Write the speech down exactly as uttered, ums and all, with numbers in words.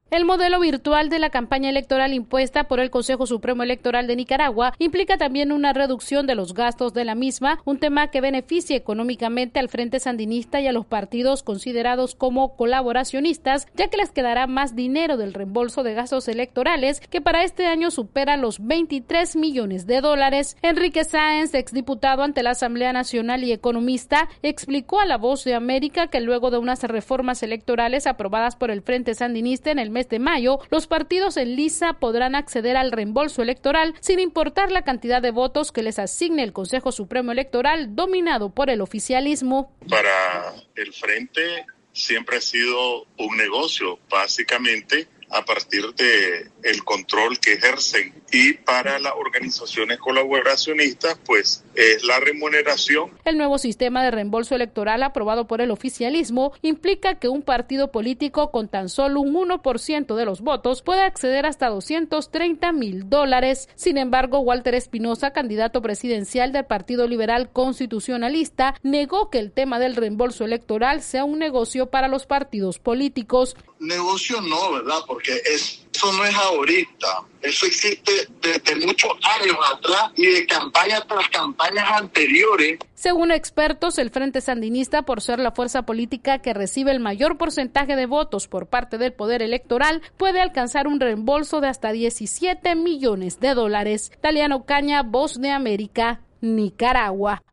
El modelo virtual de la campaña electoral impuesta por el Consejo Supremo Electoral de Nicaragua implica también una reducción de los gastos de la misma, un tema que beneficia económicamente al Frente Sandinista y a los partidos considerados como colaboracionistas, ya que les quedará más dinero del reembolso de gastos electorales, que para este año supera los veintitrés millones de dólares. Enrique Sáenz, exdiputado ante la Asamblea Nacional y economista, explicó a La Voz de América que luego de unas reformas electorales aprobadas por el Frente Sandinista en el mes de mayo, los partidos en lisa podrán acceder al reembolso electoral sin importar la cantidad de votos que les asigne el Consejo Supremo Electoral, dominado por el oficialismo. Para el Frente siempre ha sido un negocio, básicamente a partir de el control que ejercen, y para las organizaciones colaboracionistas pues es la remuneración. El nuevo sistema de reembolso electoral aprobado por el oficialismo implica que un partido político con tan solo un uno por ciento de los votos puede acceder hasta doscientos treinta mil dólares. Sin embargo, Walter Espinosa, candidato presidencial del Partido Liberal Constitucionalista, negó que el tema del reembolso electoral sea un negocio para los partidos políticos. Negocio no, ¿verdad? Porque es, eso no es ahorita, eso existe desde muchos años atrás y de campaña tras campañas anteriores. Según expertos, el Frente Sandinista, por ser la fuerza política que recibe el mayor porcentaje de votos por parte del poder electoral, puede alcanzar un reembolso de hasta diecisiete millones de dólares. Taliana Ocaña, Voz de América, Nicaragua.